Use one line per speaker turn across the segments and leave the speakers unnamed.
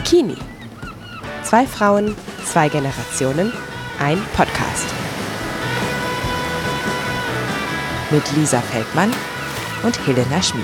Bikini. 2 Frauen, 2 Generationen, ein Podcast. Mit Lisa Feldmann und Helena Schmid.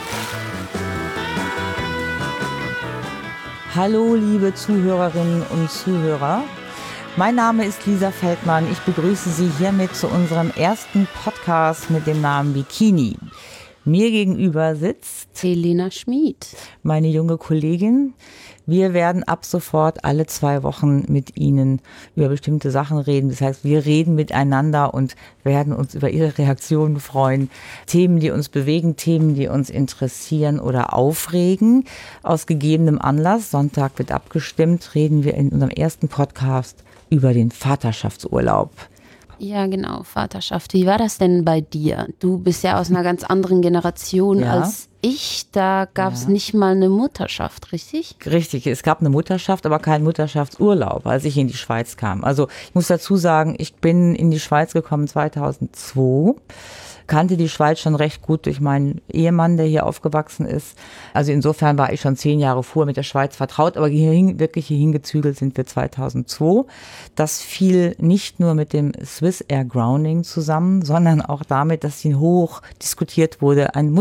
Hallo liebe Zuhörerinnen und Zuhörer. Mein Name ist Lisa Feldmann. Ich begrüße Sie hiermit zu unserem ersten Podcast mit dem Namen Bikini. Mir gegenüber sitzt
Helena Schmid,
meine junge Kollegin. Wir werden ab sofort alle 2 Wochen mit Ihnen über bestimmte Sachen reden. Das heißt, wir reden miteinander und werden uns über Ihre Reaktionen freuen. Themen, die uns bewegen, Themen, die uns interessieren oder aufregen. Aus gegebenem Anlass, Sonntag wird abgestimmt, reden wir in unserem ersten Podcast über den Vaterschaftsurlaub.
Ja, genau, Vaterschaft. Wie war das denn bei dir? Du bist ja aus einer ganz anderen Generation als ich. Da gab es nicht mal eine Mutterschaft, richtig?
Richtig, es gab eine Mutterschaft, aber keinen Mutterschaftsurlaub, als ich in die Schweiz kam. Also ich muss dazu sagen, ich bin in die Schweiz gekommen 2002. Kannte die Schweiz schon recht gut durch meinen Ehemann, der hier aufgewachsen ist. Also insofern war ich schon 10 Jahre vorher mit der Schweiz vertraut, aber wirklich hier hingezügelt sind wir 2002. Das fiel nicht nur mit dem Swiss Air Grounding zusammen, sondern auch damit, dass hier hoch diskutiert wurde, ein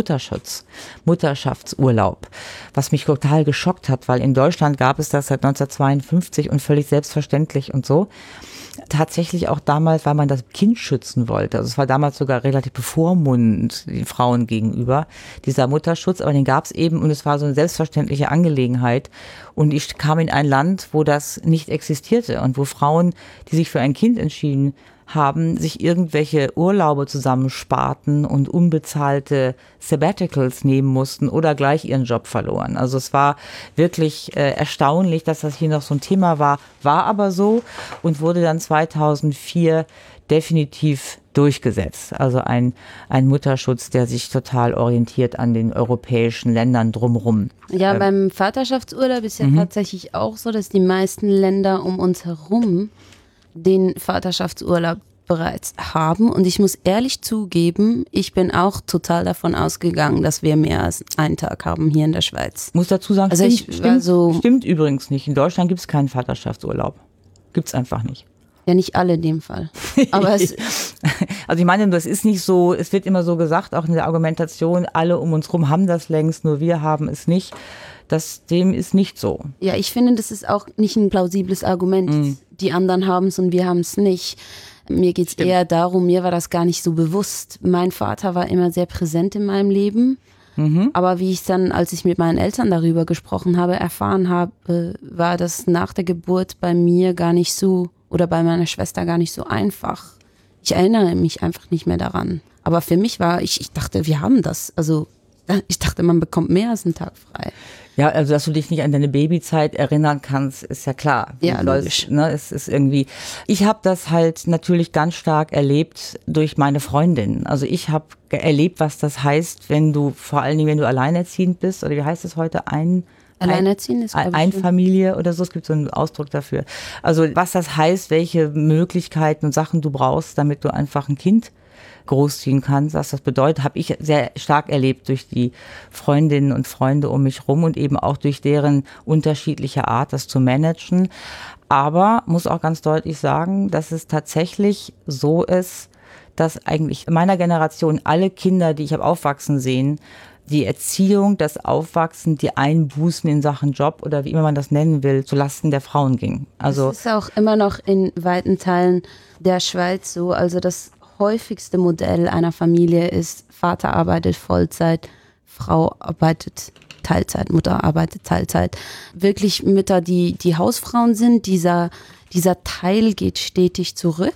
Mutterschaftsurlaub, was mich total geschockt hat, weil in Deutschland gab es das seit 1952 und völlig selbstverständlich und so. Tatsächlich auch damals, weil man das Kind schützen wollte. Also es war damals sogar relativ bevormundend den Frauen gegenüber, dieser Mutterschutz, aber den gab es eben und es war so eine selbstverständliche Angelegenheit. Und ich kam in ein Land, wo das nicht existierte und wo Frauen, die sich für ein Kind entschieden haben, sich irgendwelche Urlaube zusammensparten und unbezahlte Sabbaticals nehmen mussten oder gleich ihren Job verloren. Also es war wirklich erstaunlich, dass das hier noch so ein Thema war aber so und wurde dann 2004 definitiv durchgesetzt. Also ein Mutterschutz, der sich total orientiert an den europäischen Ländern drumherum.
Ja, beim Vaterschaftsurlaub ist ja tatsächlich auch so, dass die meisten Länder um uns herum den Vaterschaftsurlaub bereits haben. Und ich muss ehrlich zugeben, ich bin auch total davon ausgegangen, dass wir mehr als einen Tag haben hier in der Schweiz.
Muss dazu sagen,
also
stimmt übrigens nicht. In Deutschland gibt es keinen Vaterschaftsurlaub. Gibt es einfach nicht.
Ja, nicht alle in dem Fall. Aber
also ich meine, das ist nicht so, es wird immer so gesagt, auch in der Argumentation, alle um uns rum haben das längst, nur wir haben es nicht. Dem ist nicht so.
Ja, ich finde, das ist auch nicht ein plausibles Argument. Die anderen haben es und wir haben es nicht. Mir geht es eher darum, mir war das gar nicht so bewusst. Mein Vater war immer sehr präsent in meinem Leben. Aber wie ich dann, als ich mit meinen Eltern darüber gesprochen habe, erfahren habe, war das nach der Geburt bei mir gar nicht so oder bei meiner Schwester gar nicht so einfach. Ich erinnere mich einfach nicht mehr daran. Aber für mich ich dachte, wir haben das. Also ich dachte, man bekommt mehr als einen Tag frei.
Ja, also dass du dich nicht an deine Babyzeit erinnern kannst, ist ja klar.
Ja, logisch.
Es ist irgendwie. Ich habe das halt natürlich ganz stark erlebt durch meine Freundin. Also ich habe erlebt, was das heißt, vor allen Dingen, wenn du alleinerziehend bist, oder wie heißt es heute,
Alleinerziehend ist,
Familie oder so, es gibt so einen Ausdruck dafür. Also was das heißt, welche Möglichkeiten und Sachen du brauchst, damit du einfach ein Kind großziehen kannst, was das bedeutet, habe ich sehr stark erlebt durch die Freundinnen und Freunde um mich rum und eben auch durch deren unterschiedliche Art, das zu managen. Aber muss auch ganz deutlich sagen, dass es tatsächlich so ist, dass eigentlich in meiner Generation alle Kinder, die ich habe aufwachsen sehen, die Erziehung, das Aufwachsen, die Einbußen in Sachen Job oder wie immer man das nennen will, zulasten der Frauen ging. Also
das ist auch immer noch in weiten Teilen der Schweiz so. Also das häufigste Modell einer Familie ist, Vater arbeitet Vollzeit, Frau arbeitet Teilzeit, Mutter arbeitet Teilzeit. Wirklich Mütter, die Hausfrauen sind, dieser Teil geht stetig zurück,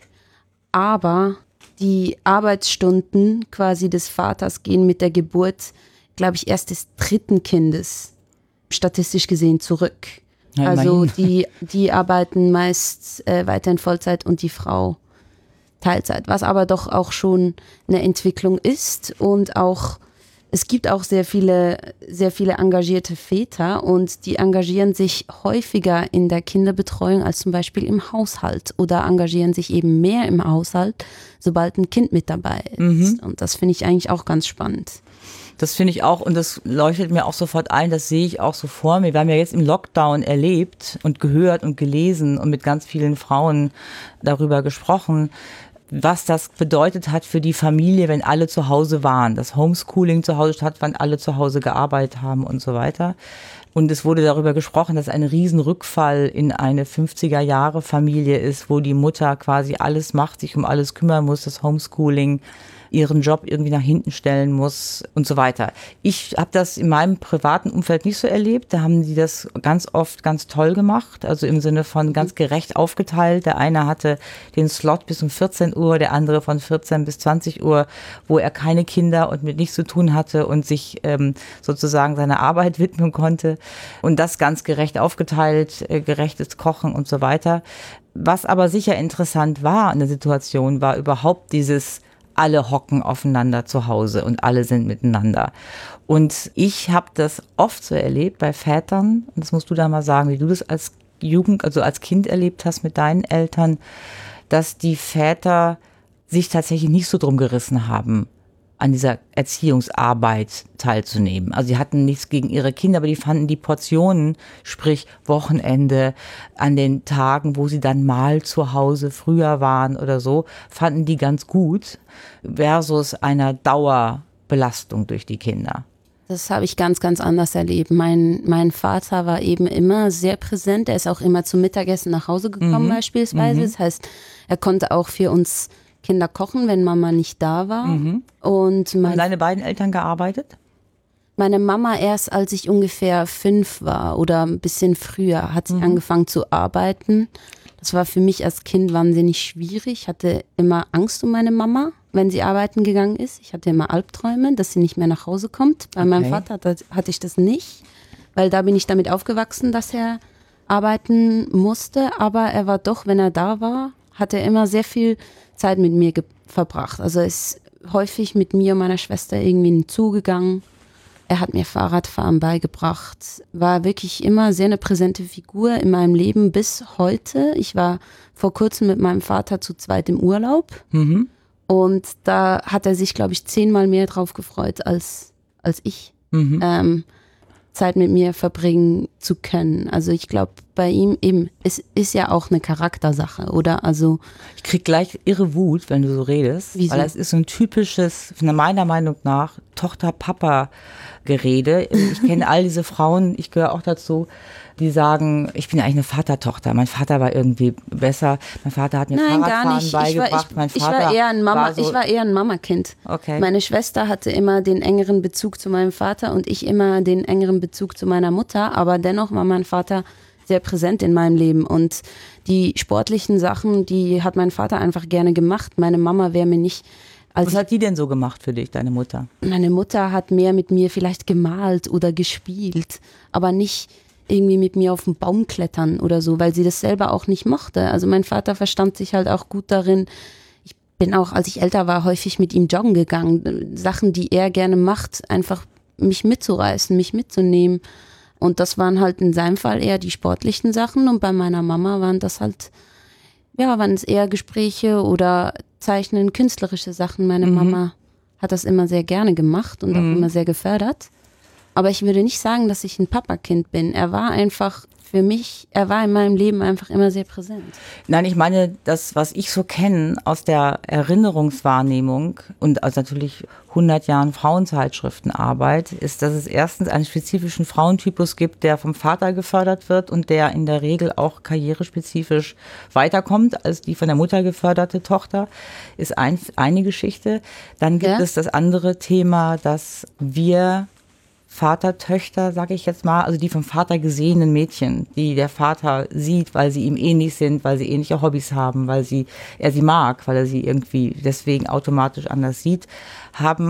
aber die Arbeitsstunden quasi des Vaters gehen mit der Geburt, glaube ich, erst des 3. Kindes statistisch gesehen zurück. Ja, also die arbeiten meist weiter in Vollzeit und die Frau Teilzeit, was aber doch auch schon eine Entwicklung ist und auch es gibt auch sehr viele engagierte Väter und die engagieren sich häufiger in der Kinderbetreuung als zum Beispiel im Haushalt oder engagieren sich eben mehr im Haushalt, sobald ein Kind mit dabei ist. Und das finde ich eigentlich auch ganz spannend.
Das finde ich auch, und das leuchtet mir auch sofort ein, das sehe ich auch so vor mir. Wir haben ja jetzt im Lockdown erlebt und gehört und gelesen und mit ganz vielen Frauen darüber gesprochen, was das bedeutet hat für die Familie, wenn alle zu Hause waren. Das Homeschooling zu Hause statt, wenn alle zu Hause gearbeitet haben und so weiter. Und es wurde darüber gesprochen, dass ein Riesenrückfall in eine 50er-Jahre-Familie ist, wo die Mutter quasi alles macht, sich um alles kümmern muss, das Homeschooling, ihren Job irgendwie nach hinten stellen muss und so weiter. Ich habe das in meinem privaten Umfeld nicht so erlebt. Da haben die das ganz oft ganz toll gemacht, also im Sinne von ganz gerecht aufgeteilt. Der eine hatte den Slot bis um 14 Uhr, der andere von 14 bis 20 Uhr, wo er keine Kinder und mit nichts zu tun hatte und sich sozusagen seiner Arbeit widmen konnte. Und das ganz gerecht aufgeteilt, gerechtes Kochen und so weiter. Was aber sicher interessant war in der Situation, war überhaupt dieses alle hocken aufeinander zu Hause und alle sind miteinander. Und ich habe das oft so erlebt bei Vätern, und das musst du da mal sagen, wie du das als also als Kind erlebt hast mit deinen Eltern, dass die Väter sich tatsächlich nicht so drum gerissen haben, an dieser Erziehungsarbeit teilzunehmen. Also sie hatten nichts gegen ihre Kinder, aber die fanden die Portionen, sprich Wochenende, an den Tagen, wo sie dann mal zu Hause früher waren oder so, fanden die ganz gut versus einer Dauerbelastung durch die Kinder.
Das habe ich ganz, ganz anders erlebt. Mein Vater war eben immer sehr präsent. Er ist auch immer zum Mittagessen nach Hause gekommen beispielsweise. Das heißt, er konnte auch für uns Kinder kochen, wenn Mama nicht da war. Und
haben deine beiden Eltern gearbeitet?
Meine Mama erst, als ich ungefähr 5 war oder ein bisschen früher, hat sie angefangen zu arbeiten. Das war für mich als Kind wahnsinnig schwierig. Ich hatte immer Angst um meine Mama, wenn sie arbeiten gegangen ist. Ich hatte immer Albträume, dass sie nicht mehr nach Hause kommt. Bei meinem Vater hatte ich das nicht, weil da bin ich damit aufgewachsen, dass er arbeiten musste. Aber er war doch, wenn er da war, hat er immer sehr viel Zeit mit mir verbracht. Also er ist häufig mit mir und meiner Schwester irgendwie in den Zoo gegangen. Er hat mir Fahrradfahren beigebracht. War wirklich immer sehr eine präsente Figur in meinem Leben bis heute. Ich war vor kurzem mit meinem Vater zu zweit im Urlaub. Und da hat er sich, glaube ich, 10-mal mehr drauf gefreut als ich. Zeit mit mir verbringen zu können. Also ich glaube, bei ihm eben, es ist ja auch eine Charaktersache, oder? Also
ich krieg gleich irre Wut, wenn du so redest,
wieso?
Weil das ist so ein typisches, meiner Meinung nach, Tochter-Papa-Gerede. Ich kenne all diese Frauen, ich gehöre auch dazu, die sagen, ich bin eigentlich eine Vatertochter. Mein Vater war irgendwie besser. Mein Vater hat mir Fahrradfahren beigebracht.
Ich war eher ein Mamakind.
Okay.
Meine Schwester hatte immer den engeren Bezug zu meinem Vater und ich immer den engeren Bezug zu meiner Mutter. Aber dennoch war mein Vater sehr präsent in meinem Leben. Und die sportlichen Sachen, die hat mein Vater einfach gerne gemacht. Meine Mama wäre mir nicht...
Was hat die denn so gemacht für dich, deine Mutter?
Meine Mutter hat mehr mit mir vielleicht gemalt oder gespielt, aber nicht irgendwie mit mir auf den Baum klettern oder so, weil sie das selber auch nicht mochte. Also mein Vater verstand sich halt auch gut darin. Ich bin auch, als ich älter war, häufig mit ihm joggen gegangen. Sachen, die er gerne macht, einfach mich mitzureißen, mich mitzunehmen. Und das waren halt in seinem Fall eher die sportlichen Sachen und bei meiner Mama waren das halt, ja, waren es eher Gespräche oder Zeichnen, künstlerische Sachen. Meine Mama hat das immer sehr gerne gemacht und auch immer sehr gefördert. Aber ich würde nicht sagen, dass ich ein Papakind bin. Er war einfach für mich, er war in meinem Leben einfach immer sehr präsent.
Nein, ich meine, das, was ich so kenne aus der Erinnerungswahrnehmung und aus natürlich 100 Jahren Frauenzeitschriftenarbeit, ist, dass es erstens einen spezifischen Frauentypus gibt, der vom Vater gefördert wird und der in der Regel auch karrierespezifisch weiterkommt als die von der Mutter geförderte Tochter, ist eine Geschichte. Dann gibt es das andere Thema, dass wir Vater-Töchter, sage ich jetzt mal, also die vom Vater gesehenen Mädchen, die der Vater sieht, weil sie ihm ähnlich sind, weil sie ähnliche Hobbys haben, weil er sie mag, weil er sie irgendwie deswegen automatisch anders sieht, haben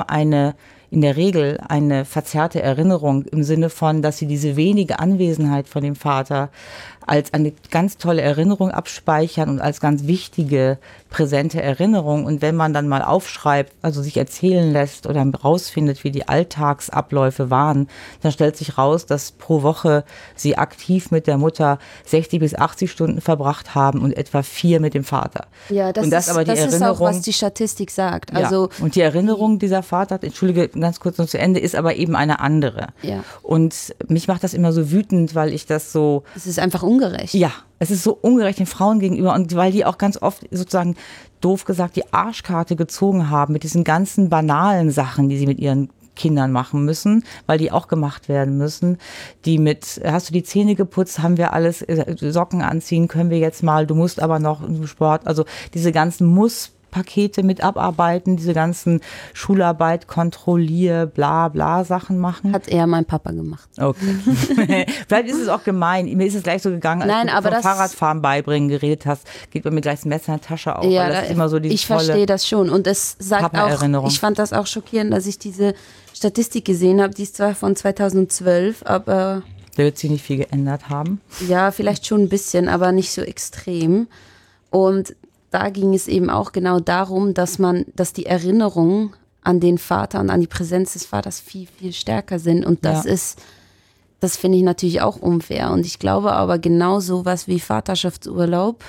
in der Regel eine verzerrte Erinnerung im Sinne von, dass sie diese wenige Anwesenheit von dem Vater als eine ganz tolle Erinnerung abspeichern und als ganz wichtige, präsente Erinnerung. Und wenn man dann mal aufschreibt, also sich erzählen lässt oder rausfindet, wie die Alltagsabläufe waren, dann stellt sich raus, dass pro Woche sie aktiv mit der Mutter 60 bis 80 Stunden verbracht haben und etwa 4 mit dem Vater.
Ja, das ist auch, was die Statistik sagt. Also
und die Erinnerung dieser Vater, entschuldige, ganz kurz noch zu Ende, ist aber eben eine andere.
Ja.
Und mich macht das immer so wütend, weil ich das so...
Es ist einfach ungerecht.
Ja, es ist so ungerecht den Frauen gegenüber und weil die auch ganz oft sozusagen, doof gesagt, die Arschkarte gezogen haben mit diesen ganzen banalen Sachen, die sie mit ihren Kindern machen müssen, weil die auch gemacht werden müssen. Die mit, hast du die Zähne geputzt, haben wir alles, Socken anziehen, können wir jetzt mal, du musst aber noch im Sport, also diese ganzen Muss-Pakete mit abarbeiten, diese ganzen Schularbeit, Kontrollier, bla bla Sachen machen.
Hat eher mein Papa gemacht.
Okay. Vielleicht ist es auch gemein. Mir ist es gleich so gegangen, als
Nein,
du
aber
vom
das
Fahrradfahren beibringen geredet hast, geht bei mir gleich das Messer in die Tasche auf,
Ja,
weil das ist immer so diese
ich verstehe das schon. Und es sagt auch,
Papa-Erinnerung.
ich fand das auch schockierend, dass ich diese Statistik gesehen habe, die ist zwar von 2012, aber
da wird sich nicht viel geändert haben.
ja, vielleicht schon ein bisschen, aber nicht so extrem. Und da ging es eben auch genau darum, dass die Erinnerungen an den Vater und an die Präsenz des Vaters viel, viel stärker sind. Und das finde ich natürlich auch unfair. Und ich glaube aber genau sowas wie Vaterschaftsurlaub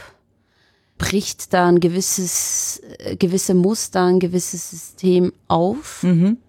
bricht da ein gewisse Muster, ein gewisses System auf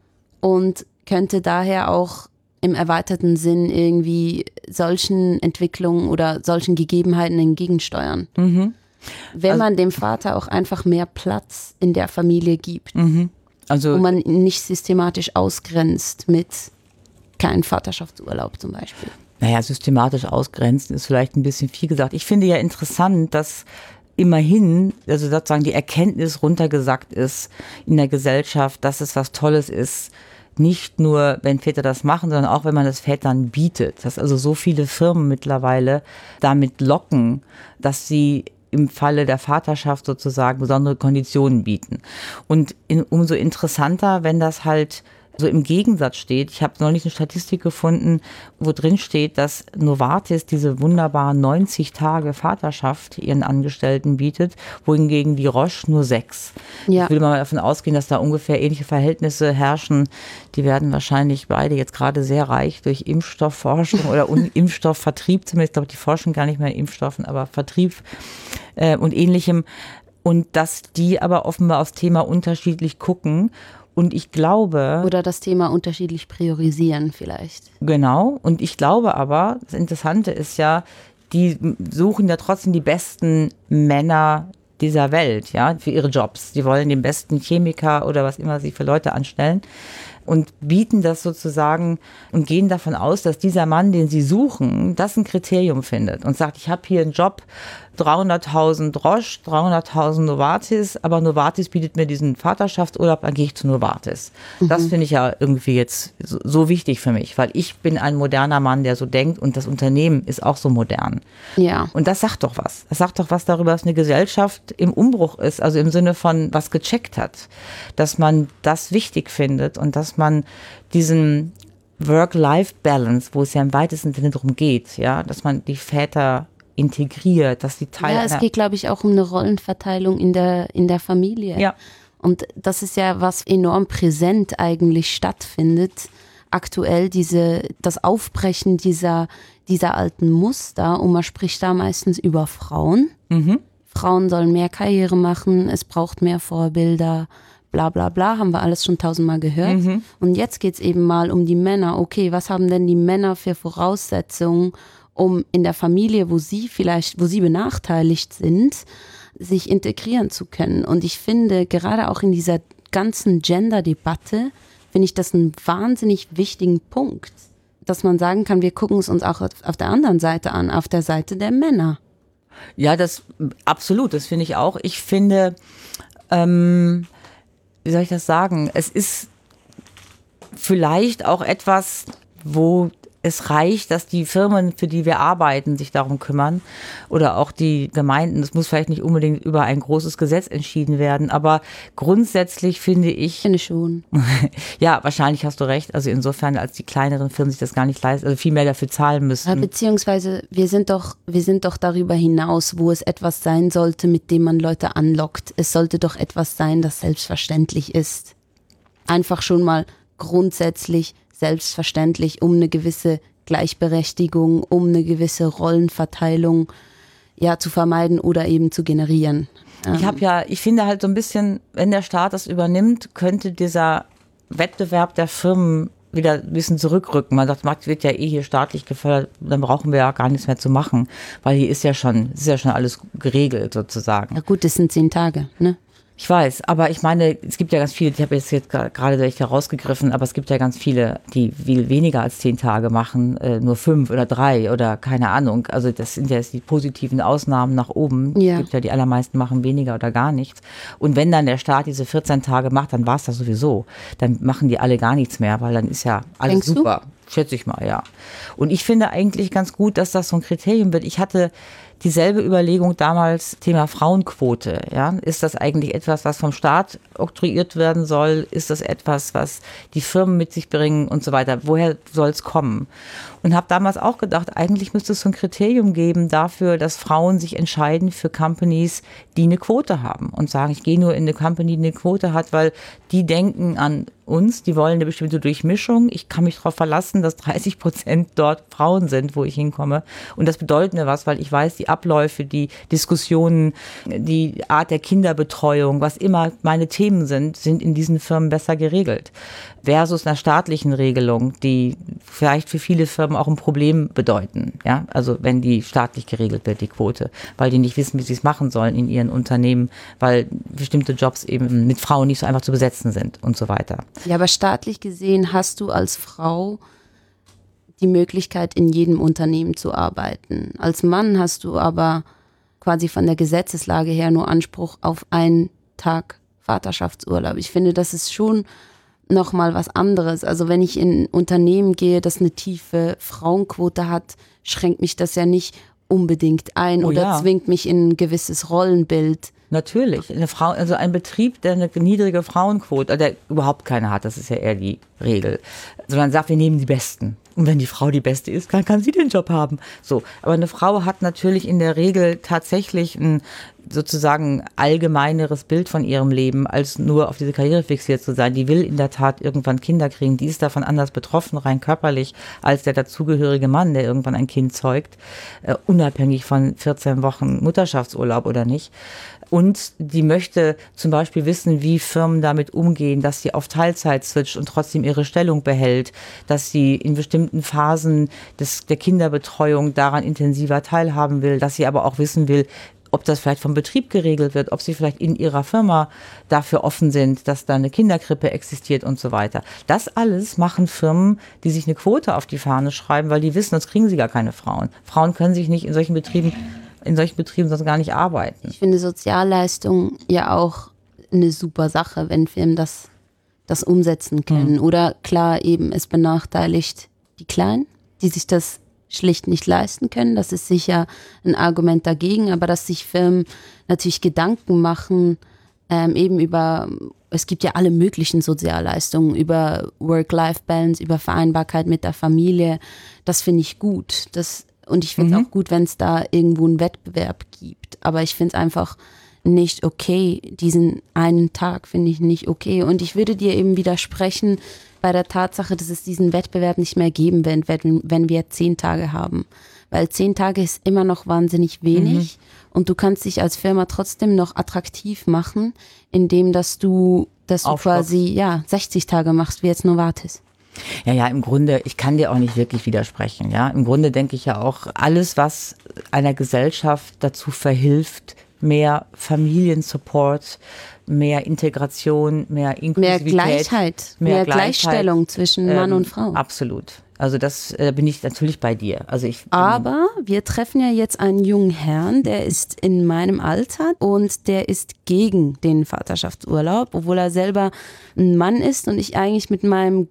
und könnte daher auch im erweiterten Sinn irgendwie solchen Entwicklungen oder solchen Gegebenheiten entgegensteuern. Wenn man dem Vater auch einfach mehr Platz in der Familie gibt.
Also
Und man ihn nicht systematisch ausgrenzt mit kein Vaterschaftsurlaub zum Beispiel.
naja, systematisch ausgrenzen ist vielleicht ein bisschen viel gesagt. Ich finde ja interessant, dass immerhin, also sozusagen die Erkenntnis runtergesackt ist in der Gesellschaft, dass es was Tolles ist, nicht nur, wenn Väter das machen, sondern auch, wenn man das Vätern bietet. Dass also so viele Firmen mittlerweile damit locken, dass sie im Falle der Vaterschaft sozusagen besondere Konditionen bieten. Und umso interessanter, wenn das halt so im Gegensatz steht. Ich habe neulich eine Statistik gefunden, wo drin steht, dass Novartis diese wunderbaren 90 Tage Vaterschaft ihren Angestellten bietet, wohingegen die Roche nur 6.
Ja.
Ich würde mal davon ausgehen, dass da ungefähr ähnliche Verhältnisse herrschen. Die werden wahrscheinlich beide jetzt gerade sehr reich durch Impfstoffforschung oder Impfstoffvertrieb, zumindest, ich glaube, die forschen gar nicht mehr in Impfstoffen, aber Vertrieb und Ähnlichem. Und dass die aber offenbar aufs Thema unterschiedlich gucken. Und ich glaube...
Oder das Thema unterschiedlich priorisieren vielleicht.
Genau. Und ich glaube aber, das Interessante ist ja, die suchen ja trotzdem die besten Männer dieser Welt, ja, für ihre Jobs. Die wollen den besten Chemiker oder was immer sie für Leute anstellen und bieten das sozusagen und gehen davon aus, dass dieser Mann, den sie suchen, das ein Kriterium findet und sagt, ich habe hier einen Job, 300.000 Roche, 300.000 Novartis, aber Novartis bietet mir diesen Vaterschaftsurlaub, dann gehe ich zu Novartis. Das finde ich ja irgendwie jetzt so wichtig für mich, weil ich bin ein moderner Mann, der so denkt und das Unternehmen ist auch so modern.
Ja.
Und das sagt doch was. Das sagt doch was darüber, dass eine Gesellschaft im Umbruch ist, also im Sinne von was gecheckt hat, dass man das wichtig findet und dass man diesen Work-Life-Balance, wo es ja im weitesten Sinne darum geht, ja, dass man die Väter integriert, dass die Teil
Ja, es geht, glaube ich, auch um eine Rollenverteilung in der Familie.
Ja.
Und das ist ja, was enorm präsent eigentlich stattfindet. Aktuell das Aufbrechen dieser alten Muster. Und man spricht da meistens über Frauen. Frauen sollen mehr Karriere machen, es braucht mehr Vorbilder, bla bla bla, haben wir alles schon 1000-mal gehört. Und jetzt geht es eben mal um die Männer. Okay, was haben denn die Männer für Voraussetzungen, um in der Familie, wo sie benachteiligt sind, sich integrieren zu können. Und ich finde, gerade auch in dieser ganzen Gender-Debatte, finde ich das einen wahnsinnig wichtigen Punkt, dass man sagen kann, wir gucken es uns auch auf der anderen Seite an, auf der Seite der Männer.
Ja, das absolut, das finde ich auch. Ich finde, wie soll ich das sagen, es ist vielleicht auch etwas, wo es reicht, dass die Firmen, für die wir arbeiten, sich darum kümmern oder auch die Gemeinden. Das muss vielleicht nicht unbedingt über ein großes Gesetz entschieden werden, aber grundsätzlich finde ich...
Finde ich schon.
Ja, wahrscheinlich hast du recht. Also insofern, als die kleineren Firmen sich das gar nicht leisten, also viel mehr dafür zahlen müssen.
Beziehungsweise wir sind doch darüber hinaus, wo es etwas sein sollte, mit dem man Leute anlockt. Es sollte doch etwas sein, das selbstverständlich ist. Einfach schon mal grundsätzlich selbstverständlich, um eine gewisse Gleichberechtigung, um eine gewisse Rollenverteilung ja zu vermeiden oder eben zu generieren.
Ich finde halt so ein bisschen, wenn der Staat das übernimmt, könnte dieser Wettbewerb der Firmen wieder ein bisschen zurückrücken. Man sagt, Markt wird ja hier staatlich gefördert, dann brauchen wir ja gar nichts mehr zu machen, weil hier ist ja schon alles geregelt sozusagen.
Ja gut, das sind 10 Tage, ne?
Ich weiß, aber ich meine, es gibt ja ganz viele, ich habe jetzt gerade echt herausgegriffen, aber es gibt ja ganz viele, die viel weniger als 10 Tage machen, nur 5 oder 3 oder keine Ahnung. Also das sind ja jetzt die positiven Ausnahmen nach oben.
Ja.
Es gibt ja die allermeisten machen weniger oder gar nichts. Und wenn dann der Staat diese 14 Tage macht, dann war es das sowieso. Dann machen die alle gar nichts mehr, weil dann ist ja alles
Denkst
super. Schätze ich mal, ja. Und ich finde eigentlich ganz gut, dass das so ein Kriterium wird. Ich hatte dieselbe Überlegung damals, Thema Frauenquote. Ja? Ist das eigentlich etwas, was vom Staat oktroyiert werden soll? Ist das etwas, was die Firmen mit sich bringen und so weiter? Woher soll es kommen? Und habe damals auch gedacht, eigentlich müsste es so ein Kriterium geben dafür, dass Frauen sich entscheiden für Companies, die eine Quote haben und sagen, ich gehe nur in eine Company, die eine Quote hat, weil die denken an uns, die wollen eine bestimmte Durchmischung. Ich kann mich darauf verlassen, dass 30% dort Frauen sind, wo ich hinkomme. Und das bedeutet mir was, weil ich weiß, die Abläufe, die Diskussionen, die Art der Kinderbetreuung, was immer meine Themen sind in diesen Firmen besser geregelt. Versus einer staatlichen Regelung, die vielleicht für viele Firmen auch ein Problem bedeuten. Ja, also wenn die staatlich geregelt wird, die Quote, weil die nicht wissen, wie sie es machen sollen in ihren Unternehmen, weil bestimmte Jobs eben mit Frauen nicht so einfach zu besetzen sind und so weiter.
Ja, aber staatlich gesehen hast du als Frau die Möglichkeit, in jedem Unternehmen zu arbeiten. Als Mann hast du aber quasi von der Gesetzeslage her nur Anspruch auf einen Tag Vaterschaftsurlaub. Ich finde, das ist schon nochmal was anderes. Also wenn ich in ein Unternehmen gehe, das eine tiefe Frauenquote hat, schränkt mich das ja nicht unbedingt ein oder zwingt mich in ein gewisses Rollenbild.
Natürlich. Also ein Betrieb, der eine niedrige Frauenquote, der überhaupt keine hat, das ist ja eher die Regel, sondern sagt, wir nehmen die Besten. Und wenn die Frau die Beste ist, kann sie den Job haben. So. Aber eine Frau hat natürlich in der Regel tatsächlich ein sozusagen allgemeineres Bild von ihrem Leben, als nur auf diese Karriere fixiert zu sein. Die will in der Tat irgendwann Kinder kriegen. Die ist davon anders betroffen, rein körperlich, als der dazugehörige Mann, der irgendwann ein Kind zeugt, unabhängig von 14 Wochen Mutterschaftsurlaub oder nicht. Und die möchte zum Beispiel wissen, wie Firmen damit umgehen, dass sie auf Teilzeit switcht und trotzdem ihre Stellung behält, dass sie in bestimmten Phasen der Kinderbetreuung daran intensiver teilhaben will, dass sie aber auch wissen will, ob das vielleicht vom Betrieb geregelt wird, ob sie vielleicht in ihrer Firma dafür offen sind, dass da eine Kinderkrippe existiert und so weiter. Das alles machen Firmen, die sich eine Quote auf die Fahne schreiben, weil die wissen, sonst kriegen sie gar keine Frauen. Frauen können sich nicht in solchen Betrieben sonst gar nicht arbeiten.
Ich finde Sozialleistungen ja auch eine super Sache, wenn Firmen das umsetzen können. Oder klar, eben es benachteiligt die Kleinen, die sich das schlicht nicht leisten können. Das ist sicher ein Argument dagegen, aber dass sich Firmen natürlich Gedanken machen, eben über, es gibt ja alle möglichen Sozialleistungen, über Work-Life-Balance, über Vereinbarkeit mit der Familie, das finde ich gut. Und ich finde es auch gut, wenn es da irgendwo einen Wettbewerb gibt. Aber ich finde es einfach nicht okay. Diesen einen Tag finde ich nicht okay. Und ich würde dir eben widersprechen bei der Tatsache, dass es diesen Wettbewerb nicht mehr geben wird, wenn wir 10 Tage haben. Weil 10 Tage ist immer noch wahnsinnig wenig. Und du kannst dich als Firma trotzdem noch attraktiv machen, indem dass du quasi 60 Tage machst, wie jetzt Novartis.
Ja, im Grunde, ich kann dir auch nicht wirklich widersprechen. Ja, im Grunde denke ich ja auch, alles, was einer Gesellschaft dazu verhilft, mehr Familiensupport, mehr Integration, mehr Inklusivität.
Mehr Gleichheit, mehr Gleichstellung zwischen Mann und Frau.
Absolut. Also das bin ich natürlich bei dir.
Aber wir treffen ja jetzt einen jungen Herrn, der ist in meinem Alter und der ist gegen den Vaterschaftsurlaub, obwohl er selber ein Mann ist und ich eigentlich mit meinem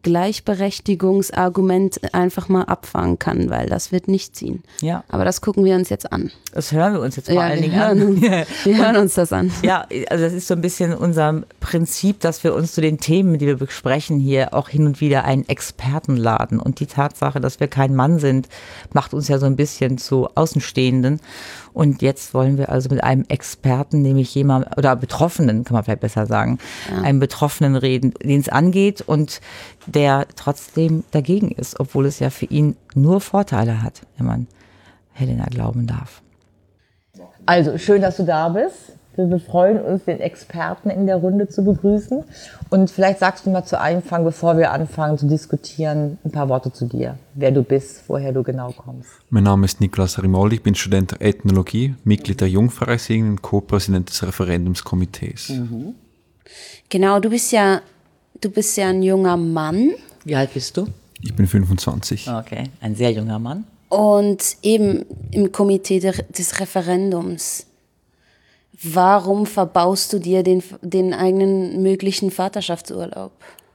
Gleichberechtigungsargument einfach mal abfangen kann, weil das wird nicht ziehen.
Ja.
Aber das gucken wir uns jetzt an.
Das hören wir uns jetzt vor allen Dingen an.
Wir hören uns das an.
Ja, also das ist so ein bisschen unser Prinzip, dass wir uns zu den Themen, die wir besprechen, hier auch hin und wieder einen Experten laden. Und die Tatsache, dass wir kein Mann sind, macht uns ja so ein bisschen zu Außenstehenden. Und jetzt wollen wir also mit einem Experten, nämlich jemand, oder Betroffenen, kann man vielleicht besser sagen, einem Betroffenen reden, den es angeht und der trotzdem dagegen ist, obwohl es ja für ihn nur Vorteile hat, wenn man Helena glauben darf. Also, schön, dass du da bist. Wir freuen uns, den Experten in der Runde zu begrüßen. Und vielleicht sagst du mal zu Anfang, bevor wir anfangen zu diskutieren, ein paar Worte zu dir. Wer du bist, woher du genau kommst.
Mein Name ist Nicolas Rimoldi, ich bin Student der Ethnologie, Mitglied der Jungfreisinnigen und Co-Präsident des Referendumskomitees.
Mhm. Genau, du bist ja ein junger Mann.
Wie alt bist du?
Ich bin 25.
Okay, ein sehr junger Mann.
Und eben im Komitee des Referendums. Warum verbaust du dir den eigenen möglichen Vaterschaftsurlaub?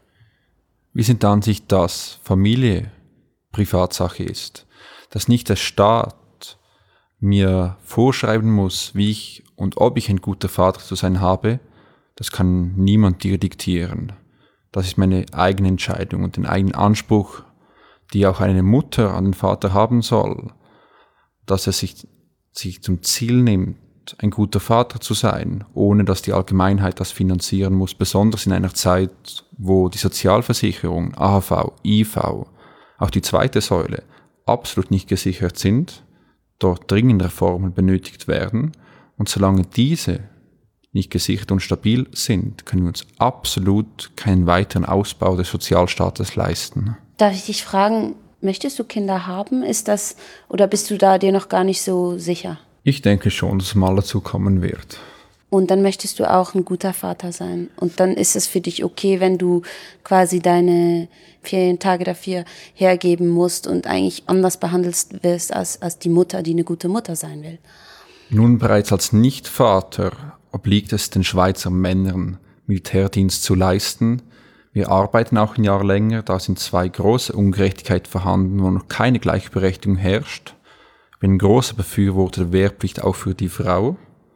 Wir sind der Ansicht, dass Familie Privatsache ist, dass nicht der Staat mir vorschreiben muss, wie ich und ob ich ein guter Vater zu sein habe. Das kann niemand dir diktieren. Das ist meine eigene Entscheidung und den eigenen Anspruch, die auch eine Mutter an den Vater haben soll, dass er sich zum Ziel nimmt, ein guter Vater zu sein, ohne dass die Allgemeinheit das finanzieren muss, besonders in einer Zeit, wo die Sozialversicherung, AHV, IV, auch die zweite Säule absolut nicht gesichert sind, dort dringend Reformen benötigt werden und solange diese nicht gesichert und stabil sind, können wir uns absolut keinen weiteren Ausbau des Sozialstaates leisten.
Darf ich dich fragen, möchtest du Kinder haben? Oder bist du da dir noch gar nicht so sicher?
Ich denke schon, dass es mal dazu kommen wird.
Und dann möchtest du auch ein guter Vater sein. Und dann ist es für dich okay, wenn du quasi deine Ferientage dafür hergeben musst und eigentlich anders behandelt wirst als die Mutter, die eine gute Mutter sein will.
Nun, bereits als Nichtvater obliegt es den Schweizer Männern, Militärdienst zu leisten. Wir arbeiten auch ein Jahr länger, da sind zwei große Ungerechtigkeiten vorhanden, wo noch keine Gleichberechtigung herrscht. Ich bin ein großer Befürworter der Wehrpflicht auch für die Frau.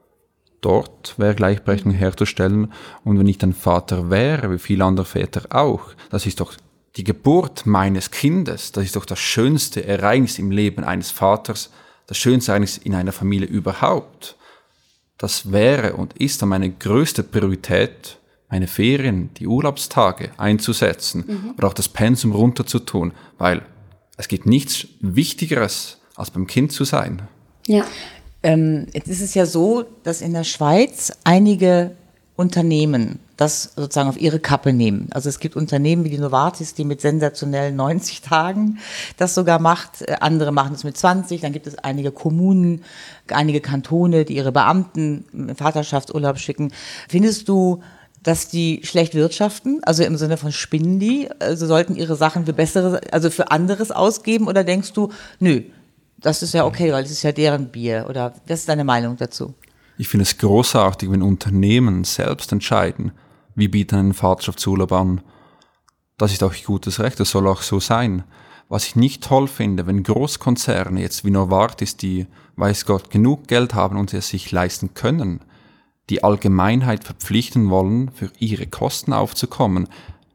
Dort wäre Gleichberechtigung herzustellen. Und wenn ich dann Vater wäre, wie viele andere Väter auch, das ist doch die Geburt meines Kindes, das ist doch das schönste Ereignis im Leben eines Vaters, das schönste Ereignis in einer Familie überhaupt. Das wäre und ist dann meine größte Priorität, meine Ferien, die Urlaubstage einzusetzen oder auch das Pensum runterzutun, weil es gibt nichts Wichtigeres, als beim Kind zu sein.
Ja.
Jetzt ist es ja so, dass in der Schweiz einige Unternehmen das sozusagen auf ihre Kappe nehmen. Also es gibt Unternehmen wie die Novartis, die mit sensationellen 90 Tagen das sogar macht. Andere machen es mit 20. Dann gibt es einige Kommunen, einige Kantone, die ihre Beamten in Vaterschaftsurlaub schicken. Findest du, dass die schlecht wirtschaften? Also im Sinne von spinnen die? Also sollten ihre Sachen für anderes ausgeben? Oder denkst du, nö, das ist ja okay, weil es ist ja deren Bier? Oder was ist deine Meinung dazu?
Ich finde es großartig, wenn Unternehmen selbst entscheiden, wir bieten einen Vaterschaftsurlaub an. Das ist auch gutes Recht, das soll auch so sein. Was ich nicht toll finde, wenn Großkonzerne jetzt wie Novartis, die, weiß Gott, genug Geld haben und es sich leisten können, die Allgemeinheit verpflichten wollen, für ihre Kosten aufzukommen.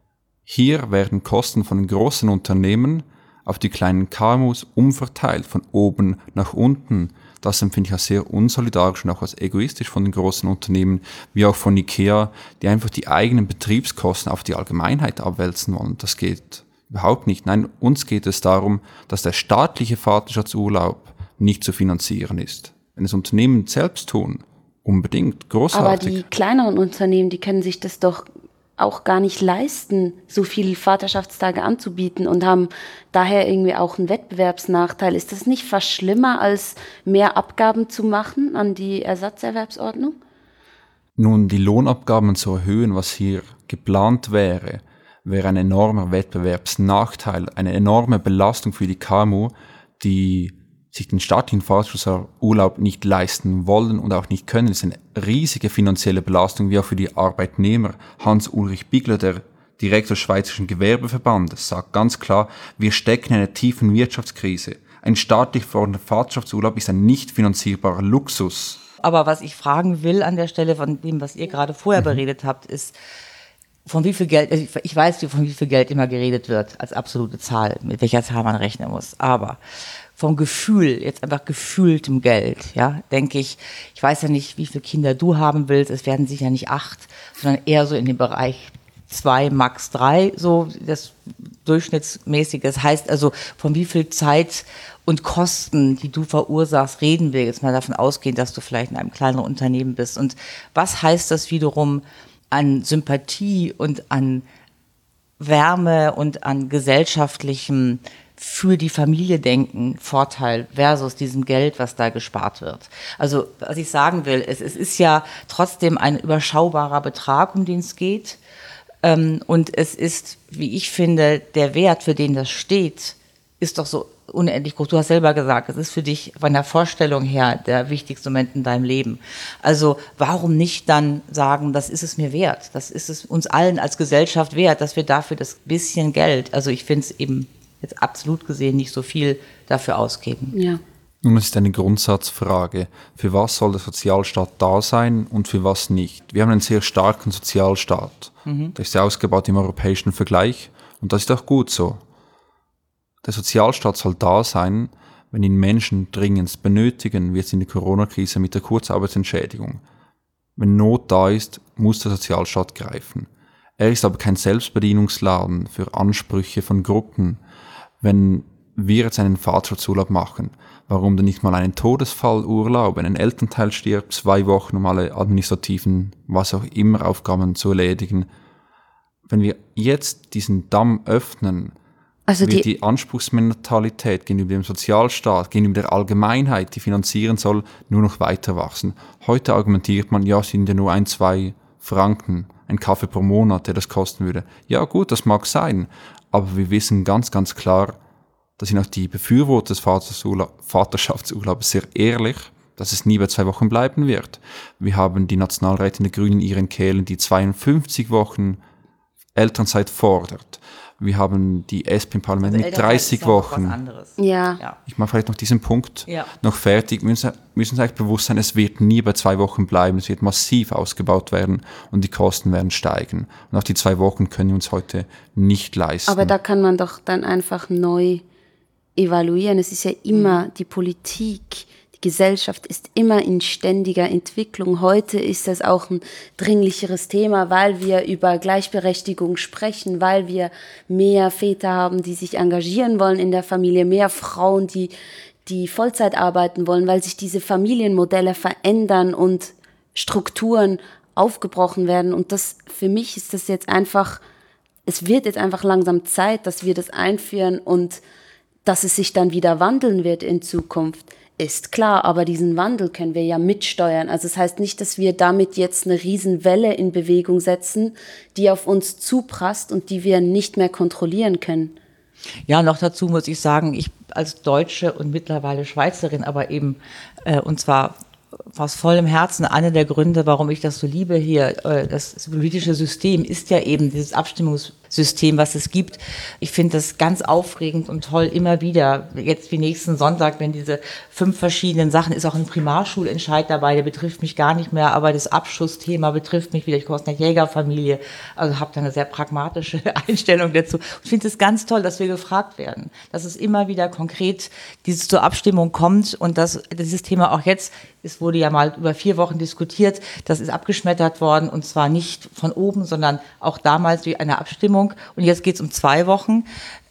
Hier werden Kosten von den großen Unternehmen auf die kleinen KMUs umverteilt, von oben nach unten. Das empfinde ich als sehr unsolidarisch und auch als egoistisch von den großen Unternehmen, wie auch von IKEA, die einfach die eigenen Betriebskosten auf die Allgemeinheit abwälzen wollen. Das geht überhaupt nicht. Nein, uns geht es darum, dass der staatliche Vaterschaftsurlaub nicht zu finanzieren ist. Wenn es Unternehmen selbst tun, unbedingt, großartig.
Aber die kleineren Unternehmen, die können sich das doch auch gar nicht leisten, so viele Vaterschaftstage anzubieten und haben daher irgendwie auch einen Wettbewerbsnachteil. Ist das nicht fast schlimmer, als mehr Abgaben zu machen an die Ersatzerwerbsordnung?
Nun, die Lohnabgaben zu erhöhen, was hier geplant wäre ein enormer Wettbewerbsnachteil, eine enorme Belastung für die KMU, die sich den staatlichen Vaterschaftsurlaub nicht leisten wollen und auch nicht können. Es ist eine riesige finanzielle Belastung, wie auch für die Arbeitnehmer. Hans-Ulrich Bigler, der Direktor des Schweizerischen Gewerbeverbandes, sagt ganz klar, wir stecken in einer tiefen Wirtschaftskrise. Ein staatlich verordneter Vaterschaftsurlaub ist ein nicht finanzierbarer Luxus.
Aber was ich fragen will an der Stelle von dem, was ihr gerade vorher beredet habt, ist, von wie viel Geld, ich weiß, von wie viel Geld immer geredet wird als absolute Zahl, mit welcher Zahl man rechnen muss, aber vom Gefühl, jetzt einfach gefühltem Geld, ja, denke ich weiß ja nicht, wie viele Kinder du haben willst, es werden sicher nicht 8, sondern eher so in dem Bereich 2, max 3, so, das durchschnittsmäßiges. Heißt also, von wie viel Zeit und Kosten, die du verursachst, reden wir jetzt mal davon ausgehen, dass du vielleicht in einem kleineren Unternehmen bist. Und was heißt das wiederum an Sympathie und an Wärme und an gesellschaftlichem für die Familie denken Vorteil versus diesem Geld, was da gespart wird. Also was ich sagen will, es ist ja trotzdem ein überschaubarer Betrag, um den es geht. Und es ist, wie ich finde, der Wert, für den das steht, ist doch so unendlich groß. Du hast selber gesagt, es ist für dich von der Vorstellung her der wichtigste Moment in deinem Leben. Also warum nicht dann sagen, das ist es mir wert, das ist es uns allen als Gesellschaft wert, dass wir dafür das bisschen Geld, also ich finde es eben jetzt absolut gesehen nicht so viel dafür ausgeben.
Ja.
Nun, es ist eine Grundsatzfrage. Für was soll der Sozialstaat da sein und für was nicht? Wir haben einen sehr starken Sozialstaat. Der ist sehr ausgebaut im europäischen Vergleich und das ist auch gut so. Der Sozialstaat soll da sein, wenn ihn Menschen dringend benötigen, wie es in der Corona-Krise mit der Kurzarbeitsentschädigung. Wenn Not da ist, muss der Sozialstaat greifen. Er ist aber kein Selbstbedienungsladen für Ansprüche von Gruppen. Wenn wir jetzt einen Vaterschaftsurlaub machen, warum denn nicht mal einen Todesfallurlaub, wenn ein Elternteil stirbt, 2 Wochen, um alle administrativen, was auch immer, Aufgaben zu erledigen. Wenn wir jetzt diesen Damm öffnen,
Also
wird die Anspruchsmentalität gegenüber dem Sozialstaat, gegenüber der Allgemeinheit, die finanzieren soll, nur noch weiter wachsen. Heute argumentiert man, ja, es sind ja nur 1-2 Franken, ein Kaffee pro Monat, der das kosten würde. Ja gut, das mag sein, aber wir wissen ganz, ganz klar, da sind auch die Befürworter des Vaterschaftsurlaubs sehr ehrlich, dass es nie bei 2 Wochen bleiben wird. Wir haben die Nationalrätin der Grünen in ihren Kehlen, die 52 Wochen Elternzeit fordert. Wir haben die SP im Parlament mit 30 Wochen.
Ja.
Ich mache vielleicht noch diesen Punkt noch fertig. Wir müssen uns eigentlich bewusst sein, es wird nie bei 2 Wochen bleiben. Es wird massiv ausgebaut werden und die Kosten werden steigen. Und auch die 2 Wochen können wir uns heute nicht leisten.
Aber da kann man doch dann einfach neu evaluieren. Es ist ja immer die Politik, die Gesellschaft ist immer in ständiger Entwicklung. Heute ist das auch ein dringlicheres Thema, weil wir über Gleichberechtigung sprechen, weil wir mehr Väter haben, die sich engagieren wollen in der Familie, mehr Frauen, die Vollzeit arbeiten wollen, weil sich diese Familienmodelle verändern und Strukturen aufgebrochen werden. Und das, für mich ist das jetzt einfach, es wird jetzt einfach langsam Zeit, dass wir das einführen und dass es sich dann wieder wandeln wird in Zukunft, ist klar, aber diesen Wandel können wir ja mitsteuern. Also das heißt nicht, dass wir damit jetzt eine Riesenwelle in Bewegung setzen, die auf uns zuprasst und die wir nicht mehr kontrollieren können.
Ja, noch dazu muss ich sagen, ich als Deutsche und mittlerweile Schweizerin, aber eben, und zwar aus vollem Herzen, einer der Gründe, warum ich das so liebe hier, das politische System ist ja eben dieses Abstimmungssystem, was es gibt. Ich finde das ganz aufregend und toll immer wieder. Jetzt wie nächsten Sonntag, wenn diese 5 verschiedenen Sachen, ist auch ein Primarschulentscheid dabei, der betrifft mich gar nicht mehr, aber das Abschussthema betrifft mich wieder. Ich komme aus einer Jägerfamilie, also habe da eine sehr pragmatische Einstellung dazu. Ich finde es ganz toll, dass wir gefragt werden, dass es immer wieder konkret zur Abstimmung kommt und dass dieses Thema auch jetzt, es wurde ja mal über 4 Wochen diskutiert, das ist abgeschmettert worden und zwar nicht von oben, sondern auch damals durch eine Abstimmung und jetzt geht es um 2 Wochen.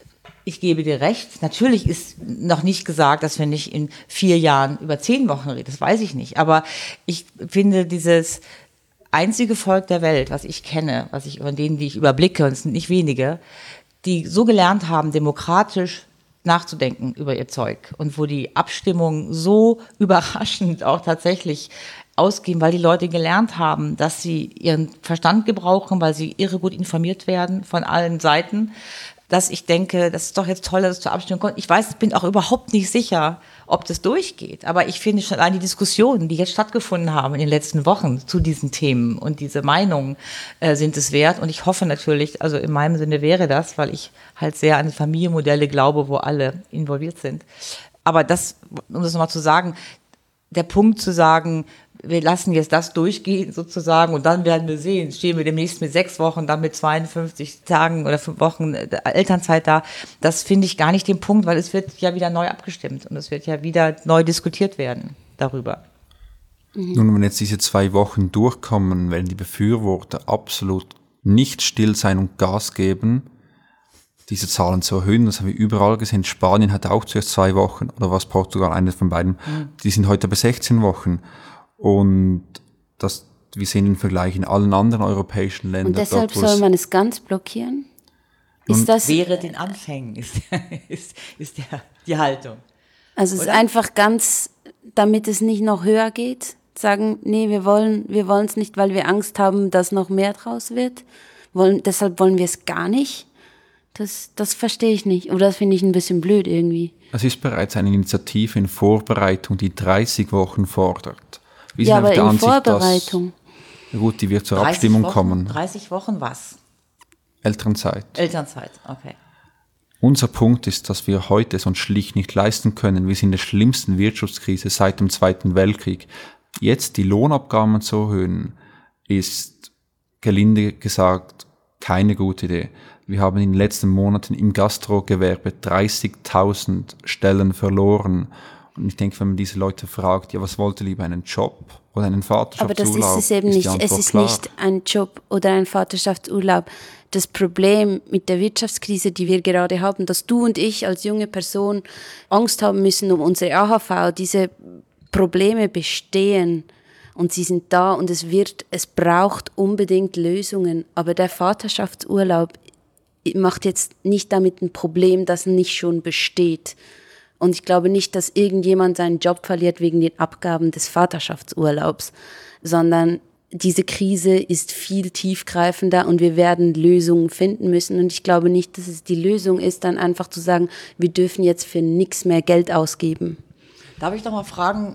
Ich gebe dir recht, natürlich ist noch nicht gesagt, dass wir nicht in 4 Jahren über 10 Wochen reden, das weiß ich nicht, aber ich finde dieses einzige Volk der Welt, was ich kenne, von denen, die ich überblicke, und es sind nicht wenige, die so gelernt haben, demokratisch nachzudenken über ihr Zeug und wo die Abstimmungen so überraschend auch tatsächlich ausgehen, weil die Leute gelernt haben, dass sie ihren Verstand gebrauchen, weil sie irre gut informiert werden von allen Seiten, dass ich denke, das ist doch jetzt toll, dass es zur Abstimmung kommt. Ich weiß, bin auch überhaupt nicht sicher, ob das durchgeht, aber ich finde schon allein die Diskussionen, die jetzt stattgefunden haben in den letzten Wochen zu diesen Themen und diese Meinungen sind es wert und ich hoffe natürlich, also in meinem Sinne wäre das, weil ich halt sehr an Familienmodelle glaube, wo alle involviert sind. Aber das, um das nochmal zu sagen, der Punkt zu sagen, wir lassen jetzt das durchgehen sozusagen und dann werden wir sehen, stehen wir demnächst mit 6 Wochen, dann mit 52 Tagen oder 5 Wochen Elternzeit da. Das finde ich gar nicht den Punkt, weil es wird ja wieder neu abgestimmt und es wird ja wieder neu diskutiert werden darüber.
Nun, wenn jetzt diese 2 Wochen durchkommen, werden die Befürworter absolut nicht still sein und Gas geben. diese Zahlen zu erhöhen. Das haben wir überall gesehen. Spanien hat auch zuerst 2 Wochen, oder was Portugal, eines von beiden. Die sind heute bei 16 Wochen. Und wir sehen den Vergleich in allen anderen europäischen Ländern.
Und deshalb soll man es ganz blockieren?
Wäre den Anfängen, ist die Haltung.
Also es ist einfach ganz, damit es nicht noch höher geht, sagen, nee, wir wollen es nicht, weil wir Angst haben, dass noch mehr draus wird. Deshalb wollen wir es gar nicht. Das verstehe ich nicht. Oder das finde ich ein bisschen blöd irgendwie.
Es ist bereits eine Initiative in Vorbereitung, die 30 Wochen fordert.
Ja, aber in Vorbereitung.
Gut, die wird zur Abstimmung kommen.
30 Wochen was?
Elternzeit,
okay.
Unser Punkt ist, dass wir heute es uns schlicht nicht leisten können. Wir sind in der schlimmsten Wirtschaftskrise seit dem Zweiten Weltkrieg. Jetzt die Lohnabgaben zu erhöhen, ist gelinde gesagt keine gute Idee. Wir haben in den letzten Monaten im Gastrogewerbe 30.000 Stellen verloren. Und ich denke, wenn man diese Leute fragt, ja, was wollt ihr lieber, einen Job oder einen Vaterschaftsurlaub?
Aber das ist es eben nicht. Es ist nicht ein Job oder ein Vaterschaftsurlaub. Das Problem mit der Wirtschaftskrise, die wir gerade haben, dass du und ich als junge Person Angst haben müssen um unsere AHV, diese Probleme bestehen und sie sind da und es braucht unbedingt Lösungen. Aber der Vaterschaftsurlaub macht jetzt nicht damit ein Problem, das nicht schon besteht. Und ich glaube nicht, dass irgendjemand seinen Job verliert wegen den Abgaben des Vaterschaftsurlaubs, sondern diese Krise ist viel tiefgreifender und wir werden Lösungen finden müssen. Und ich glaube nicht, dass es die Lösung ist, dann einfach zu sagen, wir dürfen jetzt für nichts mehr Geld ausgeben.
Darf ich doch mal fragen,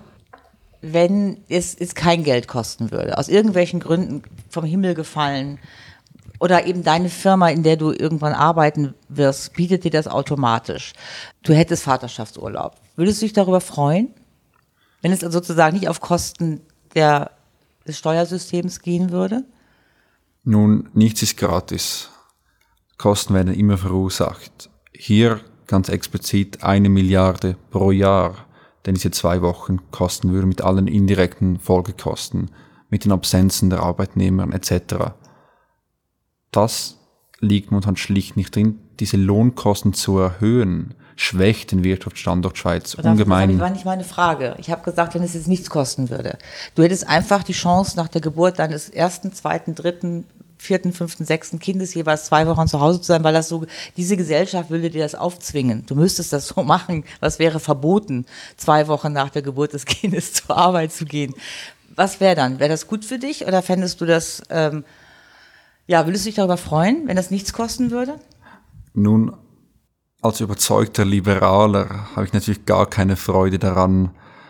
wenn es kein Geld kosten würde, aus irgendwelchen Gründen vom Himmel gefallen, oder eben deine Firma, in der du irgendwann arbeiten wirst, bietet dir das automatisch. Du hättest Vaterschaftsurlaub. Würdest du dich darüber freuen, wenn es sozusagen nicht auf Kosten des Steuersystems gehen würde?
Nun, nichts ist gratis. Kosten werden immer verursacht. Hier ganz explizit 1 Milliarde pro Jahr, denn diese 2 Wochen kosten würde mit allen indirekten Folgekosten, mit den Absenzen der Arbeitnehmer etc. Das liegt momentan schlicht nicht drin. Diese Lohnkosten zu erhöhen, schwächt den Wirtschaftsstandort Schweiz ungemein.
Das war nicht meine Frage. Ich habe gesagt, wenn es jetzt nichts kosten würde. Du hättest einfach die Chance, nach der Geburt deines 1., 2., 3., 4., 5., 6. Kindes jeweils 2 Wochen zu Hause zu sein, weil diese Gesellschaft würde dir das aufzwingen. Du müsstest das so machen. Was wäre verboten, 2 Wochen nach der Geburt des Kindes zur Arbeit zu gehen? Was wäre dann? Wäre das gut für dich oder fändest du das... würdest du dich darüber freuen, wenn das nichts kosten würde?
Nun, als überzeugter Liberaler habe ich natürlich gar keine Freude daran,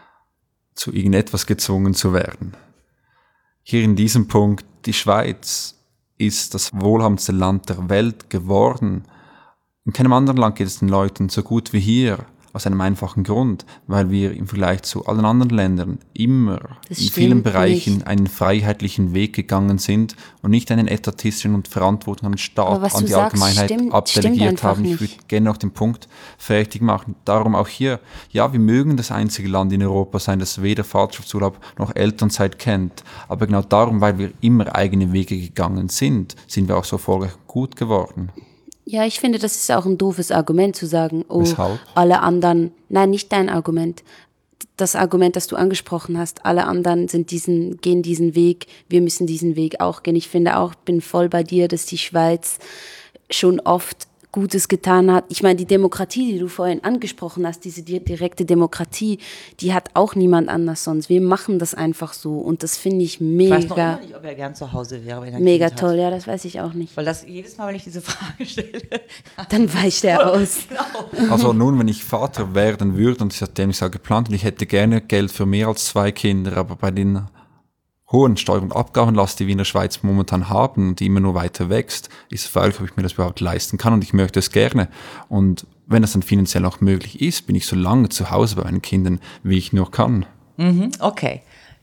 zu irgendetwas gezwungen zu werden. Hier in diesem Punkt, die Schweiz ist das wohlhabendste Land der Welt geworden. In keinem anderen Land geht es den Leuten so gut wie hier. Aus einem einfachen Grund, weil wir im Vergleich zu allen anderen Ländern immer in vielen Bereichen einen freiheitlichen Weg gegangen sind und nicht einen etatistischen und verantwortlichen Staat an die Allgemeinheit abdelegiert haben. Ich würde gerne noch den Punkt fertig machen. Darum auch hier, ja, wir mögen das einzige Land in Europa sein, das weder Vaterschaftsurlaub noch Elternzeit kennt. Aber genau darum, weil wir immer eigene Wege gegangen sind wir auch so erfolgreich gut geworden.
Ja, ich finde, das ist auch ein doofes Argument zu sagen,
Weshalb?
Alle anderen, nein, nicht dein Argument. Das Argument, das du angesprochen hast, alle anderen gehen diesen Weg, wir müssen diesen Weg auch gehen. Ich finde auch, bin voll bei dir, dass die Schweiz schon oft Gutes getan hat. Ich meine, die Demokratie, die du vorhin angesprochen hast, diese direkte Demokratie, die hat auch niemand anders sonst. Wir machen das einfach so und das finde ich mega. Ich weiß noch immer nicht, ob er gern zu Hause wäre. Wenn er mega kind toll, ja, das weiß ich auch nicht.
Weil das jedes Mal, wenn ich diese Frage stelle,
dann weicht er aus.
Genau.
Also nun, wenn ich Vater werden würde, und ich hatte nämlich so geplant, und ich hätte gerne Geld für mehr als 2 Kinder, aber bei den hohen Steuern- und Abgabenlast, die wir in der Schweiz momentan haben und die immer nur weiter wächst, ist fraglich, ob ich mir das überhaupt leisten kann und ich möchte es gerne. Und wenn das dann finanziell auch möglich ist, bin ich so lange zu Hause bei meinen Kindern, wie ich nur kann.
Okay.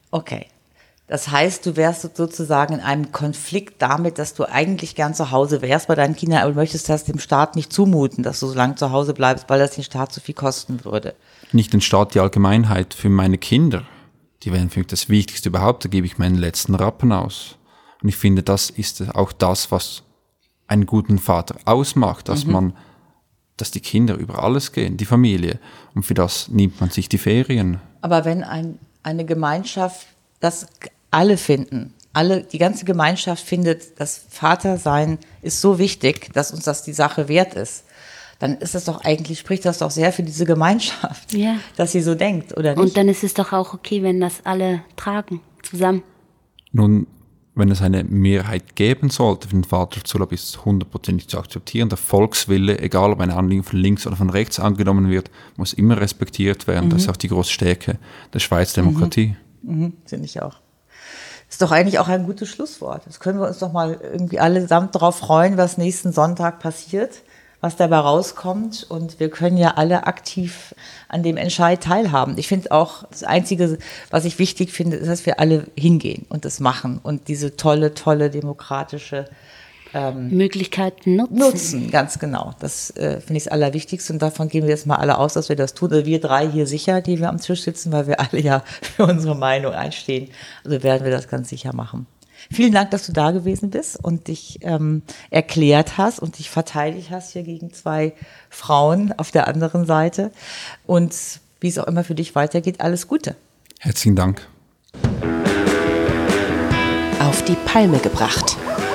Das heißt, du wärst sozusagen in einem Konflikt damit, dass du eigentlich gern zu Hause wärst bei deinen Kindern, aber du möchtest das dem Staat nicht zumuten, dass du so lange zu Hause bleibst, weil das den Staat so viel kosten würde.
Nicht den Staat, die Allgemeinheit, für meine Kinder. Die wären für mich das Wichtigste überhaupt, da gebe ich meinen letzten Rappen aus. Und ich finde, das ist auch das, was einen guten Vater ausmacht, dass man dass die Kinder über alles gehen, die Familie. Und für das nimmt man sich die Ferien.
Aber wenn eine Gemeinschaft, das alle finden, die ganze Gemeinschaft findet, das Vatersein ist so wichtig, dass uns das die Sache wert ist, dann ist das doch eigentlich, spricht das doch sehr für diese Gemeinschaft, dass sie so denkt, oder nicht?
Und dann ist es doch auch okay, wenn das alle tragen, zusammen.
Nun, wenn es eine Mehrheit geben sollte für den Vaterschaftsurlaub, ist es 100% zu akzeptieren. Der Volkswille, egal ob ein Anliegen von links oder von rechts angenommen wird, muss immer respektiert werden. Das ist auch die große Stärke der Schweizer Demokratie.
Finde ich auch. Ist doch eigentlich auch ein gutes Schlusswort. Jetzt können wir uns doch mal irgendwie allesamt darauf freuen, was nächsten Sonntag passiert, was dabei rauskommt. Und wir können ja alle aktiv an dem Entscheid teilhaben. Ich finde auch, das Einzige, was ich wichtig finde, ist, dass wir alle hingehen und das machen und diese tolle demokratische
Möglichkeiten
nutzen. Ganz genau. Das finde ich das Allerwichtigste. Und davon gehen wir jetzt mal alle aus, dass wir das tun. Also wir 3 hier sicher, die wir am Tisch sitzen, weil wir alle ja für unsere Meinung einstehen. Also werden wir das ganz sicher machen. Vielen Dank, dass du da gewesen bist und dich erklärt hast und dich verteidigt hast hier gegen 2 Frauen auf der anderen Seite. Und wie es auch immer für dich weitergeht, alles Gute.
Herzlichen Dank.
Auf die Palme gebracht.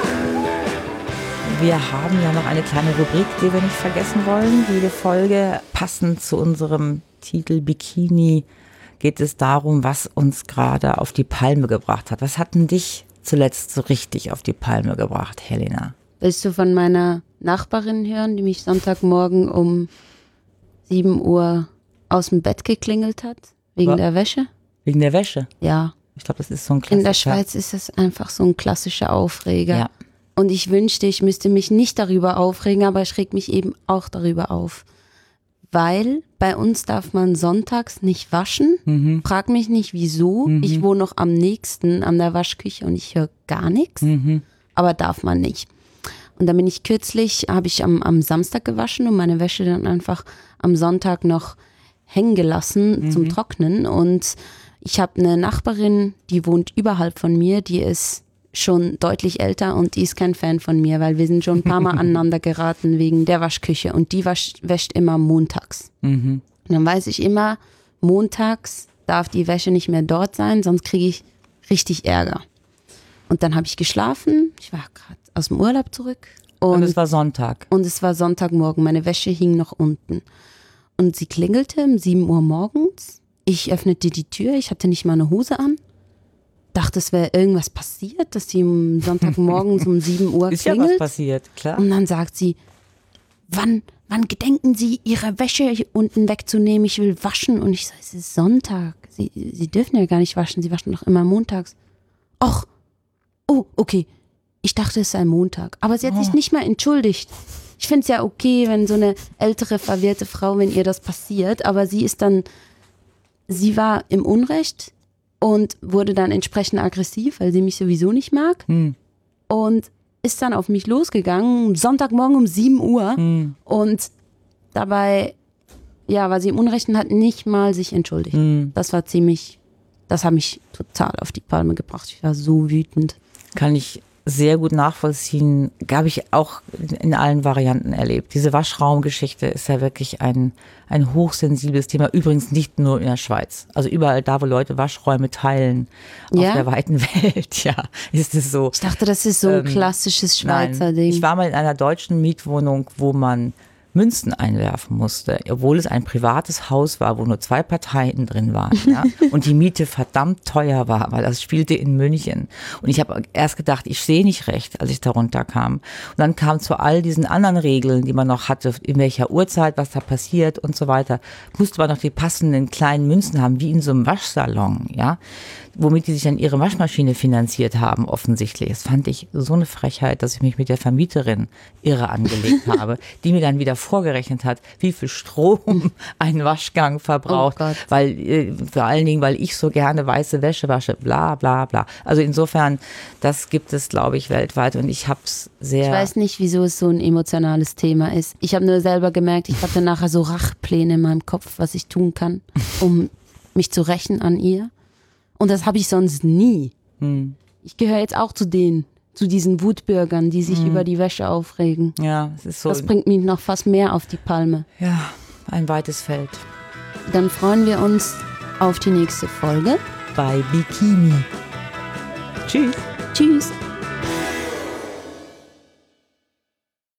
Wir haben ja noch eine kleine Rubrik, die wir nicht vergessen wollen. Jede Folge, passend zu unserem Titel Bikini, geht es darum, was uns gerade auf die Palme gebracht hat. Was hat denn dich zuletzt so richtig auf die Palme gebracht, Helena?
Willst du von meiner Nachbarin hören, die mich Sonntagmorgen um 7 Uhr aus dem Bett geklingelt hat? Wegen der Wäsche?
Wegen der Wäsche?
Ja.
Ich glaube, das ist so ein Klassiker.
In der Schweiz ist das einfach so ein klassischer Aufreger.
Ja.
Und ich wünschte, ich müsste mich nicht darüber aufregen, aber ich reg mich eben auch darüber auf. Weil bei uns darf man sonntags nicht waschen. Frag mich nicht, wieso. Ich wohne noch am nächsten an der Waschküche und ich höre gar nichts. Aber darf man nicht. Und dann bin ich kürzlich, habe ich am Samstag gewaschen und meine Wäsche dann einfach am Sonntag noch hängen gelassen zum Trocknen. Und ich habe eine Nachbarin, die wohnt überhalb von mir, die ist schon deutlich älter und die ist kein Fan von mir, weil wir sind schon ein paar Mal aneinander geraten wegen der Waschküche und die wäscht immer montags. Und dann weiß ich immer, montags darf die Wäsche nicht mehr dort sein, sonst kriege ich richtig Ärger. Und dann habe ich geschlafen, ich war gerade aus dem Urlaub zurück.
Und es war Sonntag.
Und es war Sonntagmorgen, meine Wäsche hing noch unten. Und sie klingelte um 7 Uhr morgens, ich öffnete die Tür, ich hatte nicht mal eine Hose an. Dachte, es wäre irgendwas passiert, dass sie am Sonntagmorgens um 7 Uhr klingelt.
Ist ja was passiert, klar.
Und dann sagt sie, wann gedenken Sie, Ihre Wäsche hier unten wegzunehmen? Ich will waschen. Und ich sage, es ist Sonntag. Sie dürfen ja gar nicht waschen. Sie waschen doch immer montags. Och, oh, okay. Ich dachte, es sei Montag. Aber sie hat sich nicht mal entschuldigt. Ich finde es ja okay, wenn so eine ältere, verwirrte Frau, wenn ihr das passiert. Aber sie war im Unrecht. Und wurde dann entsprechend aggressiv, weil sie mich sowieso nicht mag. Und ist dann auf mich losgegangen, Sonntagmorgen um 7 Uhr. Und dabei, war sie im Unrecht und hat nicht mal sich entschuldigt. Das hat mich total auf die Palme gebracht. Ich war so wütend.
Kann ich sehr gut nachvollziehen. Habe ich auch in allen Varianten erlebt. Diese Waschraumgeschichte ist ja wirklich ein hochsensibles Thema. Übrigens nicht nur in der Schweiz. Also überall da, wo Leute Waschräume teilen, auf der weiten Welt, ist es so.
Ich dachte, das ist so ein klassisches Schweizer Ding.
Ich war mal in einer deutschen Mietwohnung, wo man Münzen einwerfen musste, obwohl es ein privates Haus war, wo nur 2 Parteien drin waren, und die Miete verdammt teuer war, weil das spielte in München. Und ich habe erst gedacht, ich sehe nicht recht, als ich da runterkam. Und dann kam zu all diesen anderen Regeln, die man noch hatte, in welcher Uhrzeit, was da passiert und so weiter, musste man noch die passenden kleinen Münzen haben, wie in so einem Waschsalon, womit die sich dann ihre Waschmaschine finanziert haben, offensichtlich. Das fand ich so eine Frechheit, dass ich mich mit der Vermieterin irre angelegt habe, die mir dann wieder vorgerechnet hat, wie viel Strom ein Waschgang verbraucht, weil vor allen Dingen, weil ich so gerne weiße Wäsche wasche, bla bla bla. Also insofern, das gibt es, glaube ich, weltweit und ich habe es sehr...
Ich weiß nicht, wieso es so ein emotionales Thema ist. Ich habe nur selber gemerkt, ich hatte nachher so Rachpläne in meinem Kopf, was ich tun kann, um mich zu rächen an ihr. Und das habe ich sonst nie. Ich gehöre jetzt auch zu denen, zu diesen Wutbürgern, die sich über die Wäsche aufregen.
Ja, es ist so.
Das bringt mich noch fast mehr auf die Palme.
Ja, ein weites Feld.
Dann freuen wir uns auf die nächste Folge.
Bei Bikini. Tschüss.
Tschüss.